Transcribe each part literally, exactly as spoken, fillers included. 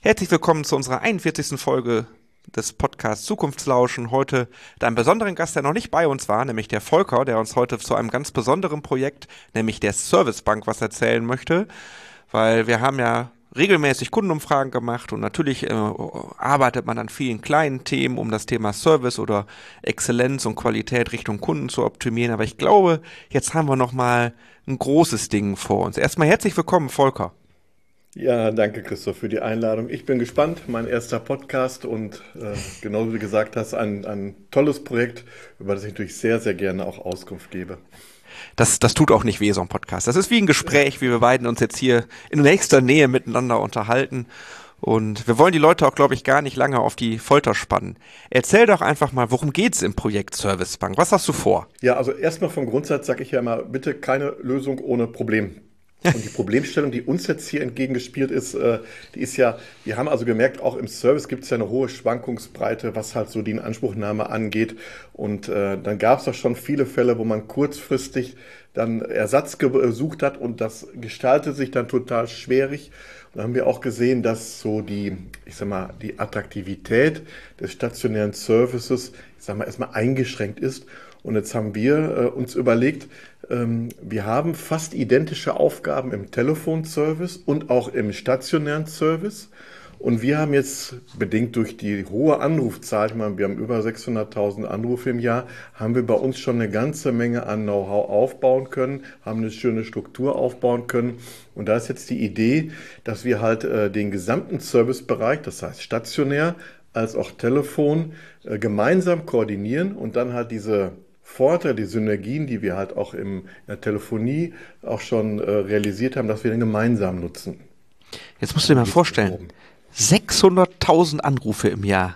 Herzlich willkommen zu unserer einundvierzigsten Folge des Podcasts Zukunftslauschen. Heute mit einem besonderen Gast, der noch nicht bei uns war, nämlich der Volker, der uns heute zu einem ganz besonderen Projekt, nämlich der Servicebank, was erzählen möchte. Weil wir haben ja regelmäßig Kundenumfragen gemacht und natürlich äh, arbeitet man an vielen kleinen Themen, um das Thema Service oder Exzellenz und Qualität Richtung Kunden zu optimieren. Aber ich glaube, jetzt haben wir nochmal ein großes Ding vor uns. Erstmal herzlich willkommen, Volker. Ja, danke Christoph für die Einladung. Ich bin gespannt, mein erster Podcast und äh, genau wie du gesagt hast, ein, ein tolles Projekt, über das ich natürlich sehr, sehr gerne auch Auskunft gebe. Das, das tut auch nicht weh, so ein Podcast. Das ist wie ein Gespräch, wie wir beiden uns jetzt hier in nächster Nähe miteinander unterhalten. Und wir wollen die Leute auch, glaube ich, gar nicht lange auf die Folter spannen. Erzähl doch einfach mal, worum geht's im Projekt Servicebank? Was hast du vor? Ja, also erstmal vom Grundsatz sage ich ja immer, bitte keine Lösung ohne Problem. Und die Problemstellung, die uns jetzt hier entgegengespielt ist, äh, die ist ja, wir haben also gemerkt, auch im Service gibt es ja eine hohe Schwankungsbreite, was halt so die Inanspruchnahme angeht. Und äh, dann gab es doch schon viele Fälle, wo man kurzfristig dann Ersatz gesucht hat und das gestaltet sich dann total schwierig. Und da haben wir auch gesehen, dass so die, ich sag mal, die Attraktivität des stationären Services, ich sag mal, erstmal eingeschränkt ist. Und jetzt haben wir äh, uns überlegt, ähm, wir haben fast identische Aufgaben im Telefonservice und auch im stationären Service. Und wir haben jetzt, bedingt durch die hohe Anrufzahl, ich meine, wir haben über sechshunderttausend Anrufe im Jahr, haben wir bei uns schon eine ganze Menge an Know-how aufbauen können, haben eine schöne Struktur aufbauen können. Und da ist jetzt die Idee, dass wir halt äh, den gesamten Servicebereich, das heißt stationär als auch Telefon, äh, gemeinsam koordinieren und dann halt diese Vorteile, die Synergien, die wir halt auch im, in der Telefonie auch schon äh, realisiert haben, dass wir den gemeinsam nutzen. Jetzt musst du dir mal vorstellen, sechshunderttausend Anrufe im Jahr.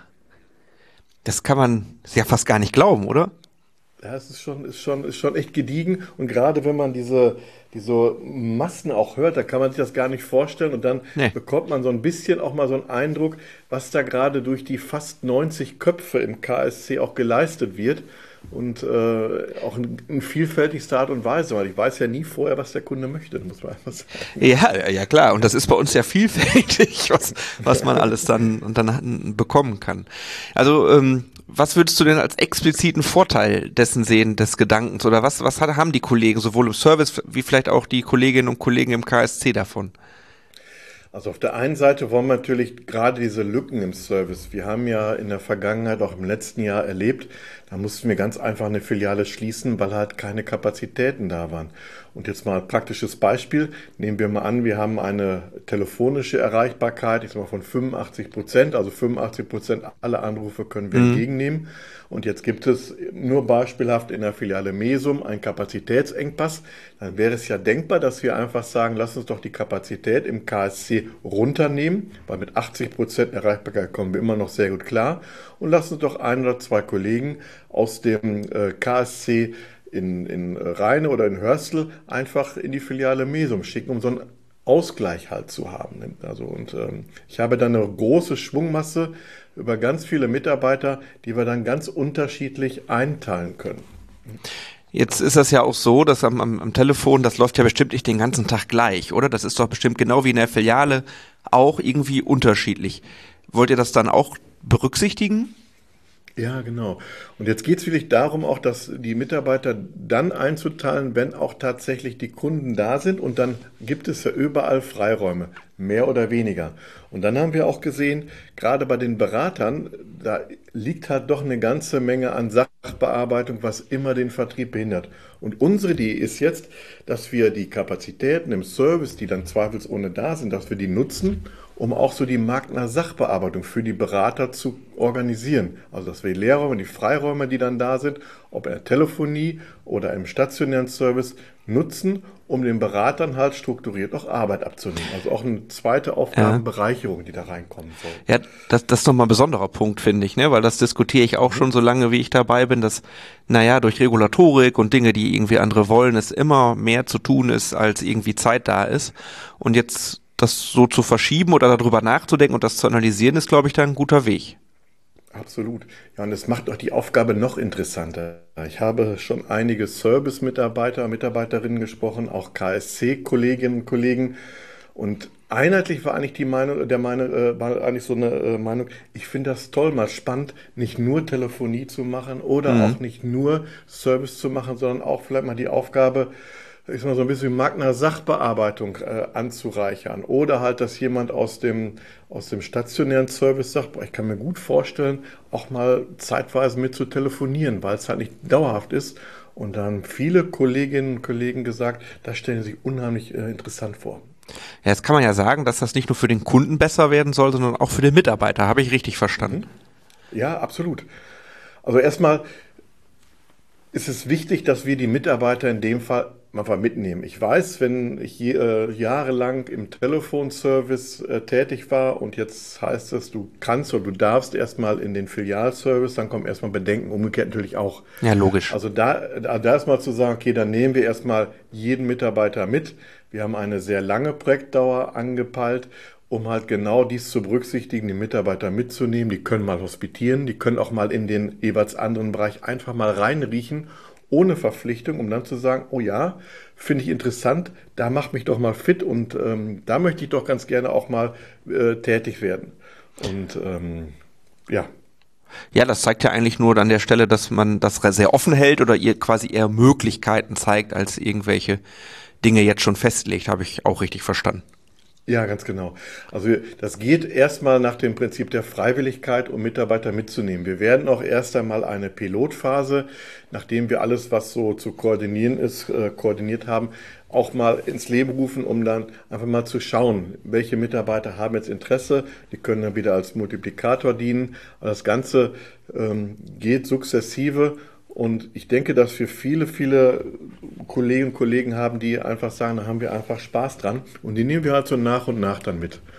Das kann man ja fast gar nicht glauben, oder? Ja, es ist schon, ist schon, ist schon echt gediegen. Und gerade wenn man diese, diese Massen auch hört, da kann man sich das gar nicht vorstellen. Und dann Nee. bekommt man so ein bisschen auch mal so einen Eindruck, was da gerade durch die fast neunzig Köpfe im K S C auch geleistet wird. Und äh, auch in, in vielfältigster Art und Weise, weil ich weiß ja nie vorher, was der Kunde möchte, muss man einfach sagen. Ja, ja klar. Und das ist bei uns ja vielfältig, was, was man alles dann, und dann bekommen kann. Also, ähm, was würdest du denn als expliziten Vorteil dessen sehen, des Gedankens? Oder was, was hat, haben die Kollegen sowohl im Service wie vielleicht auch die Kolleginnen und Kollegen im K S C davon? Also auf der einen Seite wollen wir natürlich gerade diese Lücken im Service. Wir haben ja in der Vergangenheit, auch im letzten Jahr erlebt, da mussten wir ganz einfach eine Filiale schließen, weil halt keine Kapazitäten da waren. Und jetzt mal ein praktisches Beispiel. Nehmen wir mal an, wir haben eine telefonische Erreichbarkeit, ich sag mal von fünfundachtzig Prozent, also fünfundachtzig Prozent aller Anrufe können wir Mhm. entgegennehmen. Und jetzt gibt es nur beispielhaft in der Filiale Mesum einen Kapazitätsengpass. Dann wäre es ja denkbar, dass wir einfach sagen, lass uns doch die Kapazität im K S C runternehmen, weil mit achtzig Prozent Erreichbarkeit kommen wir immer noch sehr gut klar. Und lass uns doch ein oder zwei Kollegen aus dem äh, K S C in, in Rheine oder in Hörstel einfach in die Filiale Mesum schicken, um so einen Ausgleich halt zu haben. Also, und ähm, ich habe dann eine große Schwungmasse über ganz viele Mitarbeiter, die wir dann ganz unterschiedlich einteilen können. Jetzt ist das ja auch so, dass am, am, am Telefon, das läuft ja bestimmt nicht den ganzen Tag gleich, oder? Das ist doch bestimmt genau wie in der Filiale auch irgendwie unterschiedlich. Wollt ihr das dann auch berücksichtigen? Ja, genau. Und jetzt geht es wirklich darum, auch dass die Mitarbeiter dann einzuteilen, wenn auch tatsächlich die Kunden da sind. Und dann gibt es ja überall Freiräume, mehr oder weniger. Und dann haben wir auch gesehen, gerade bei den Beratern, da liegt halt doch eine ganze Menge an Sachbearbeitung, was immer den Vertrieb behindert. Und unsere Idee ist jetzt, dass wir die Kapazitäten im Service, die dann zweifelsohne da sind, dass wir die nutzen, um auch so die marktnahe Sachbearbeitung für die Berater zu organisieren. Also dass wir die Leerräume, die Freiräume, die dann da sind, ob in der Telefonie oder im stationären Service, nutzen, um den Beratern halt strukturiert auch Arbeit abzunehmen. Also auch eine zweite Aufgabenbereicherung, die da reinkommen soll. Ja, das, das ist nochmal ein besonderer Punkt, finde ich, ne? Weil das diskutiere ich auch schon so lange, wie ich dabei bin, dass, naja, durch Regulatorik und Dinge, die irgendwie andere wollen, es immer mehr zu tun ist, als irgendwie Zeit da ist. Und jetzt das so zu verschieben oder darüber nachzudenken und das zu analysieren, ist, glaube ich, da ein guter Weg. Absolut. Ja, und es macht auch die Aufgabe noch interessanter. Ich habe schon einige Service-Mitarbeiter, Mitarbeiterinnen gesprochen, auch K S C-Kolleginnen und Kollegen. Und einheitlich war eigentlich die Meinung, der Meinung, äh, war eigentlich so eine äh, Meinung, ich finde das toll, mal spannend, nicht nur Telefonie zu machen oder Mhm. auch nicht nur Service zu machen, sondern auch vielleicht mal die Aufgabe, ich sag mal so ein bisschen Magna Sachbearbeitung äh, anzureichern. Oder halt, dass jemand aus dem, aus dem stationären Service sagt, boah, ich kann mir gut vorstellen, auch mal zeitweise mit zu telefonieren, weil es halt nicht dauerhaft ist. Und dann haben viele Kolleginnen und Kollegen gesagt, das stellen sie sich unheimlich äh, interessant vor. Ja, jetzt kann man ja sagen, dass das nicht nur für den Kunden besser werden soll, sondern auch für den Mitarbeiter. Habe ich richtig verstanden? Ja, absolut. Also erstmal ist es wichtig, dass wir die Mitarbeiter in dem Fall einfach mitnehmen. Ich weiß, wenn ich je, äh, jahrelang im Telefonservice äh, tätig war und jetzt heißt es, du kannst oder du darfst erstmal in den Filialservice, dann kommen erstmal Bedenken, umgekehrt natürlich auch. Ja, logisch. Also da, da, da erstmal zu sagen, okay, dann nehmen wir erstmal jeden Mitarbeiter mit. Wir haben eine sehr lange Projektdauer angepeilt, um halt genau dies zu berücksichtigen, die Mitarbeiter mitzunehmen. Die können mal hospitieren, die können auch mal in den jeweils anderen Bereich einfach mal reinriechen, ohne Verpflichtung, um dann zu sagen, oh ja, finde ich interessant, da macht mich doch mal fit und ähm, da möchte ich doch ganz gerne auch mal äh, tätig werden. Und ähm, ja. Ja, das zeigt ja eigentlich nur an der Stelle, dass man das sehr offen hält oder ihr quasi eher Möglichkeiten zeigt, als irgendwelche Dinge jetzt schon festlegt. Habe ich auch richtig verstanden. Ja, ganz genau. Also das geht erstmal nach dem Prinzip der Freiwilligkeit, um Mitarbeiter mitzunehmen. Wir werden auch erst einmal eine Pilotphase, nachdem wir alles, was so zu koordinieren ist, äh, koordiniert haben, auch mal ins Leben rufen, um dann einfach mal zu schauen, welche Mitarbeiter haben jetzt Interesse. Die können dann wieder als Multiplikator dienen. Aber das Ganze ähm, geht sukzessive. Und ich denke, dass wir viele, viele Kolleginnen und Kollegen haben, die einfach sagen, da haben wir einfach Spaß dran. Und die nehmen wir halt so nach und nach dann mit.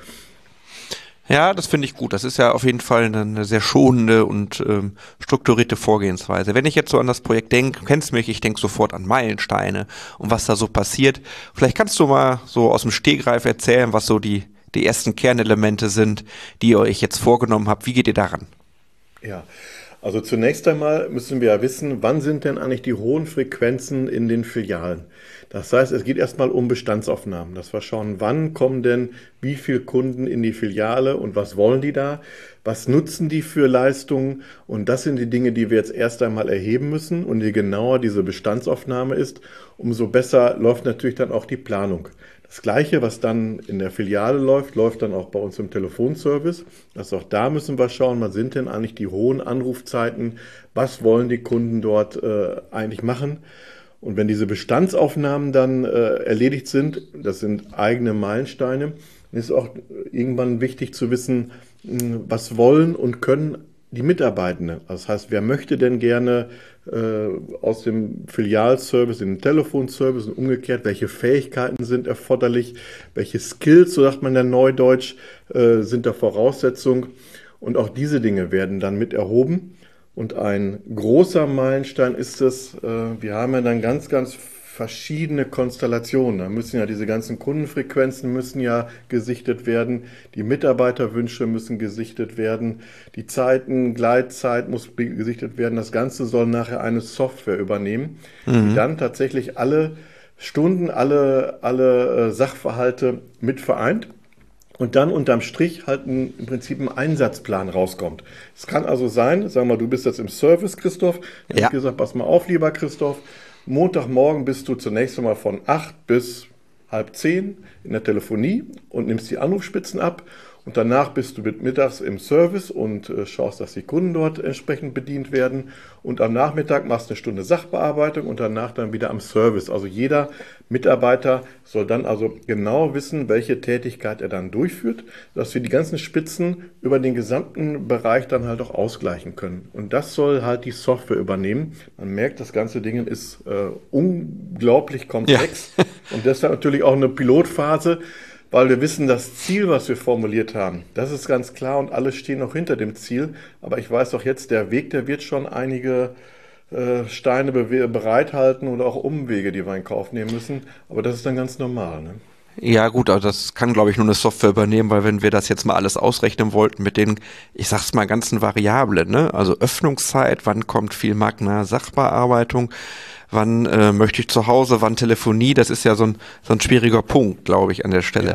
Ja, das finde ich gut. Das ist ja auf jeden Fall eine sehr schonende und ähm, strukturierte Vorgehensweise. Wenn ich jetzt so an das Projekt denke, du kennst mich, ich denke sofort an Meilensteine und was da so passiert. Vielleicht kannst du mal so aus dem Stegreif erzählen, was so die, die ersten Kernelemente sind, die ihr euch jetzt vorgenommen habt. Wie geht ihr daran? Ja. Also zunächst einmal müssen wir ja wissen, wann sind denn eigentlich die hohen Frequenzen in den Filialen? Das heißt, es geht erstmal um Bestandsaufnahmen, dass wir schauen, wann kommen denn wie viele Kunden in die Filiale und was wollen die da? Was nutzen die für Leistungen? Und das sind die Dinge, die wir jetzt erst einmal erheben müssen. Und je genauer diese Bestandsaufnahme ist, umso besser läuft natürlich dann auch die Planung. Das Gleiche, was dann in der Filiale läuft, läuft dann auch bei uns im Telefonservice. Also auch da müssen wir schauen, was sind denn eigentlich die hohen Anrufzeiten? Was wollen die Kunden dort äh, eigentlich machen? Und wenn diese Bestandsaufnahmen dann äh, erledigt sind, das sind eigene Meilensteine, dann ist auch irgendwann wichtig zu wissen, was wollen und können die Mitarbeitenden. Das heißt, wer möchte denn gerne äh, aus dem Filialservice in den Telefonservice und umgekehrt, welche Fähigkeiten sind erforderlich, welche Skills, so sagt man ja neudeutsch, äh, sind da Voraussetzung. Und auch diese Dinge werden dann mit erhoben. Und ein großer Meilenstein ist es, äh, wir haben ja dann ganz, ganz verschiedene Konstellationen. Da müssen ja diese ganzen Kundenfrequenzen müssen ja gesichtet werden, die Mitarbeiterwünsche müssen gesichtet werden, die Zeiten, Gleitzeit muss gesichtet werden. Das Ganze soll nachher eine Software übernehmen, mhm. die dann tatsächlich alle Stunden, alle, alle Sachverhalte mit vereint. Und dann unterm Strich halt ein, im Prinzip ein Einsatzplan rauskommt. Es kann also sein, sagen wir mal, du bist jetzt im Service, Christoph. Ich ja. habe gesagt, pass mal auf, lieber Christoph. Montagmorgen bist du zunächst einmal von acht bis halb zehn in der Telefonie und nimmst die Anrufspitzen ab. Und danach bist du mittags im Service und äh, schaust, dass die Kunden dort entsprechend bedient werden. Und am Nachmittag machst du eine Stunde Sachbearbeitung und danach dann wieder am Service. Also jeder Mitarbeiter soll dann also genau wissen, welche Tätigkeit er dann durchführt, dass wir die ganzen Spitzen über den gesamten Bereich dann halt auch ausgleichen können. Und das soll halt die Software übernehmen. Man merkt, das ganze Ding ist äh, unglaublich komplex ja. und deshalb natürlich auch eine Pilotphase, weil wir wissen, das Ziel, was wir formuliert haben, das ist ganz klar und alle stehen noch hinter dem Ziel. Aber ich weiß auch jetzt, der Weg, der wird schon einige äh, Steine be- bereithalten oder auch Umwege, die wir in Kauf nehmen müssen. Aber das ist dann ganz normal, ne? Ja gut, also das kann, glaube ich, nur eine Software übernehmen, weil wenn wir das jetzt mal alles ausrechnen wollten mit den, ich sag's mal, ganzen Variablen, ne? Also Öffnungszeit, wann kommt viel Magna Sachbearbeitung, wann äh, möchte ich zu Hause, wann Telefonie, das ist ja so ein so ein schwieriger Punkt, glaube ich, an der Stelle. Ja.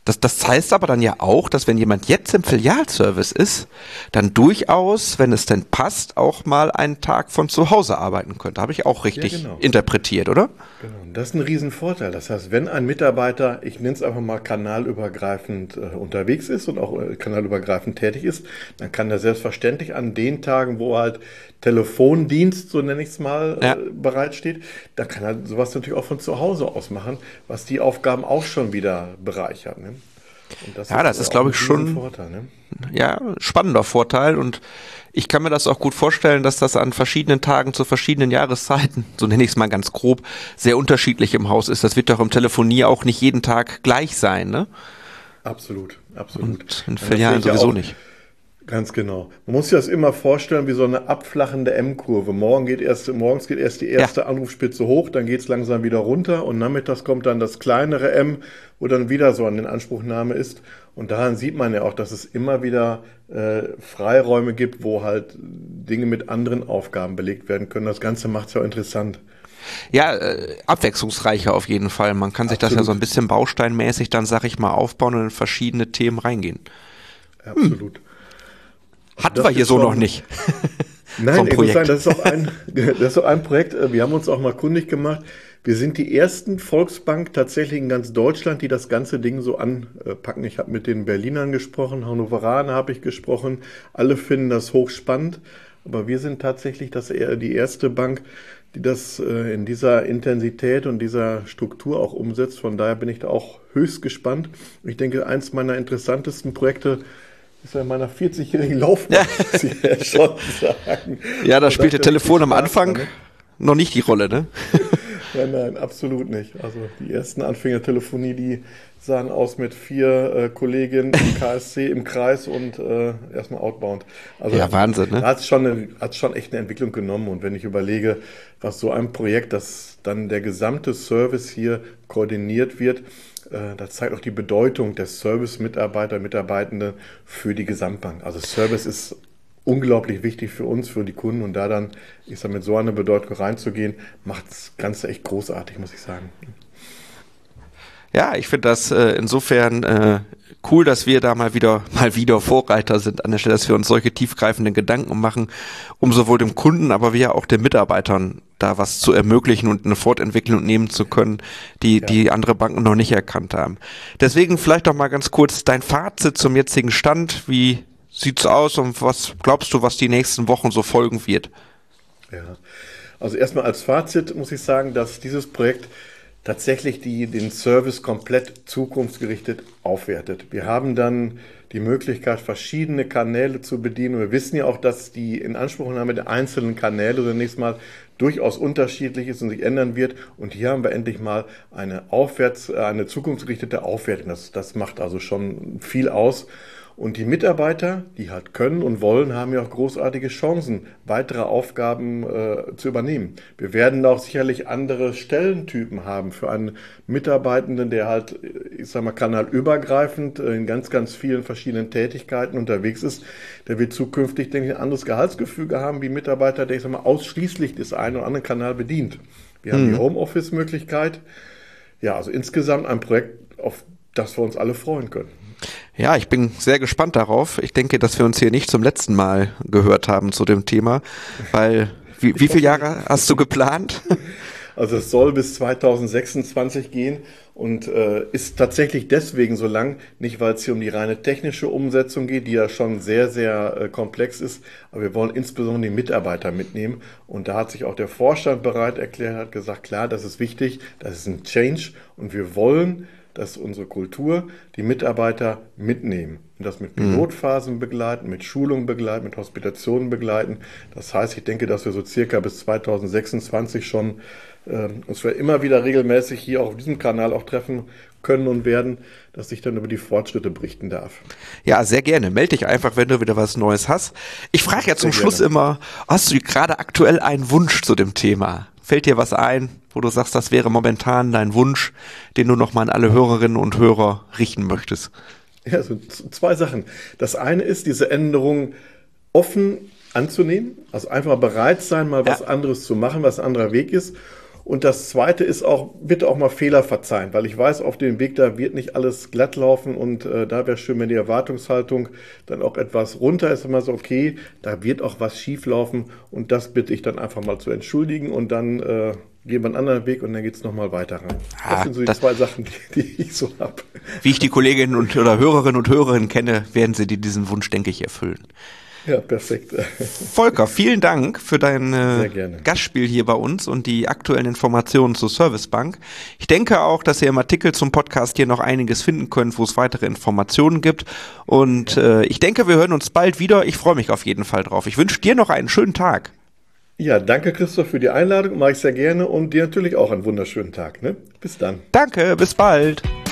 Das, das heißt aber dann ja auch, dass wenn jemand jetzt im Filialservice ist, dann durchaus, wenn es denn passt, auch mal einen Tag von zu Hause arbeiten könnte. Habe ich auch richtig ja, genau. interpretiert, oder? Genau, das ist ein Riesenvorteil. Das heißt, wenn ein Mitarbeiter, ich nenne es einfach mal kanalübergreifend äh, unterwegs ist und auch äh, kanalübergreifend tätig ist, dann kann er selbstverständlich an den Tagen, wo halt Telefondienst, so nenne ich es mal, ja. äh, bereitsteht, da kann er sowas natürlich auch von zu Hause aus machen, was die Aufgaben auch schon wieder bereichert. Ne? Und das ja, ist das ist, glaube ich, schon Vorteil, ne? ja, spannender Vorteil. Und ich kann mir das auch gut vorstellen, dass das an verschiedenen Tagen zu verschiedenen Jahreszeiten, so nenne ich es mal ganz grob, sehr unterschiedlich im Haus ist. Das wird doch im Telefonie auch nicht jeden Tag gleich sein, ne? Absolut, absolut. Und in Filialen sowieso nicht. Ganz genau. Man muss sich das immer vorstellen wie so eine abflachende M-Kurve. Morgen geht erst, morgens geht erst die erste ja. Anrufspitze hoch, dann geht es langsam wieder runter und nachmittags kommt dann das kleinere M, wo dann wieder so eine Inanspruchnahme ist. Und daran sieht man ja auch, dass es immer wieder äh, Freiräume gibt, wo halt Dinge mit anderen Aufgaben belegt werden können. Das Ganze macht es ja auch interessant. Ja, äh, abwechslungsreicher auf jeden Fall. Man kann sich Absolut. das ja so ein bisschen bausteinmäßig dann, sag ich mal, aufbauen und in verschiedene Themen reingehen. Absolut. Hm. Hatten das wir hier so noch nicht. Nein, ich muss sagen, das ist, auch ein, das ist auch ein Projekt, wir haben uns auch mal kundig gemacht. Wir sind die ersten Volksbank tatsächlich in ganz Deutschland, die das ganze Ding so anpacken. Ich habe mit den Berlinern gesprochen, Hannoveraner habe ich gesprochen. Alle finden das hochspannend. Aber wir sind tatsächlich das, die erste Bank, die das in dieser Intensität und dieser Struktur auch umsetzt. Von daher bin ich da auch höchst gespannt. Ich denke, eins meiner interessantesten Projekte ist ja in meiner vierzigjährigen Laufbahn, ja. muss ich ja schon sagen. Ja, da spielte Telefon am Anfang ne? noch nicht die Rolle, ne? Nein, nein, absolut nicht. Also die ersten Anfänger der Telefonie, die sahen aus mit vier äh, Kolleginnen im K S C im Kreis und äh, erstmal outbound. Also ja, Wahnsinn, ne? Da hat es schon, schon echt eine Entwicklung genommen. Und wenn ich überlege, was so ein Projekt, dass dann der gesamte Service hier koordiniert wird, äh, das zeigt auch die Bedeutung des Service-Mitarbeiter, Mitarbeitenden für die Gesamtbank. Also Service ist unglaublich wichtig für uns, für die Kunden. Und da dann, ich sag, mit so einer Bedeutung reinzugehen, macht das Ganze echt großartig, muss ich sagen. Ja, ich finde das äh, insofern äh, cool, dass wir da mal wieder mal wieder Vorreiter sind an der Stelle, dass wir uns solche tiefgreifenden Gedanken machen, um sowohl dem Kunden, aber wie ja auch den Mitarbeitern da was zu ermöglichen und eine Fortentwicklung nehmen zu können, die ja. die andere Banken noch nicht erkannt haben. Deswegen vielleicht doch mal ganz kurz dein Fazit zum jetzigen Stand. Wie sieht's aus und was glaubst du, was die nächsten Wochen so folgen wird? Ja, also erstmal als Fazit muss ich sagen, dass dieses Projekt tatsächlich die, den Service komplett zukunftsgerichtet aufwertet. Wir haben dann die Möglichkeit, verschiedene Kanäle zu bedienen. Wir wissen ja auch, dass die Inanspruchnahme der einzelnen Kanäle zunächst mal durchaus unterschiedlich ist und sich ändern wird. Und hier haben wir endlich mal eine aufwärts, eine zukunftsgerichtete Aufwertung. Das, das macht also schon viel aus. Und die Mitarbeiter, die halt können und wollen, haben ja auch großartige Chancen, weitere Aufgaben äh, zu übernehmen. Wir werden auch sicherlich andere Stellentypen haben für einen Mitarbeitenden, der halt, ich sag mal, kanalübergreifend in ganz, ganz vielen verschiedenen Tätigkeiten unterwegs ist. Der wird zukünftig, denke ich, ein anderes Gehaltsgefüge haben wie ein Mitarbeiter, der, ich sag mal, ausschließlich das einen oder andere Kanal bedient. Wir hm. haben die Homeoffice-Möglichkeit. Ja, also insgesamt ein Projekt, auf das wir uns alle freuen können. Ja, ich bin sehr gespannt darauf. Ich denke, dass wir uns hier nicht zum letzten Mal gehört haben zu dem Thema, weil wie, wie viele Jahre hast du geplant? Also es soll bis zweitausendsechsundzwanzig gehen und äh, ist tatsächlich deswegen so lang, nicht weil es hier um die reine technische Umsetzung geht, die ja schon sehr, sehr äh, komplex ist, aber wir wollen insbesondere die Mitarbeiter mitnehmen und da hat sich auch der Vorstand bereit erklärt, hat gesagt, klar, das ist wichtig, das ist ein Change und wir wollen, dass unsere Kultur die Mitarbeiter mitnehmen und das mit Pilotphasen begleiten, mit Schulungen begleiten, mit Hospitationen begleiten. Das heißt, ich denke, dass wir so circa bis zweitausendsechsundzwanzig schon äh, uns wir immer wieder regelmäßig hier auf diesem Kanal auch treffen können und werden, dass ich dann über die Fortschritte berichten darf. Ja, sehr gerne. Melde dich einfach, wenn du wieder was Neues hast. Ich frage ja zum sehr Schluss gerne. immer, hast du gerade aktuell einen Wunsch zu dem Thema? Fällt dir was ein, wo du sagst, das wäre momentan dein Wunsch, den du nochmal an alle Hörerinnen und Hörer richten möchtest? Ja, so zwei Sachen. Das eine ist, diese Änderung offen anzunehmen, also einfach bereit sein, mal ja. was anderes zu machen, was ein anderer Weg ist. Und das Zweite ist auch, bitte auch mal Fehler verzeihen, weil ich weiß, auf dem Weg da wird nicht alles glatt laufen und äh, da wäre schön, wenn die Erwartungshaltung dann auch etwas runter ist, immer so, okay, da wird auch was schief laufen und das bitte ich dann einfach mal zu entschuldigen und dann äh, gehen wir einen anderen Weg und dann geht es nochmal weiter rein. Ah, das sind so die das, zwei Sachen, die, die ich so habe. Wie ich die Kolleginnen und oder Hörerinnen und Hörer kenne, werden sie dir diesen Wunsch, denke ich, erfüllen. Ja, perfekt. Volker, vielen Dank für dein Sehr gerne. Gastspiel hier bei uns und die aktuellen Informationen zur Servicebank. Ich denke auch, dass ihr im Artikel zum Podcast hier noch einiges finden könnt, wo es weitere Informationen gibt. Und ja. äh, ich denke, wir hören uns bald wieder. Ich freue mich auf jeden Fall drauf. Ich wünsche dir noch einen schönen Tag. Ja, danke Christoph für die Einladung, mache ich sehr gerne und dir natürlich auch einen wunderschönen Tag. Ne? Bis dann. Danke, bis bald.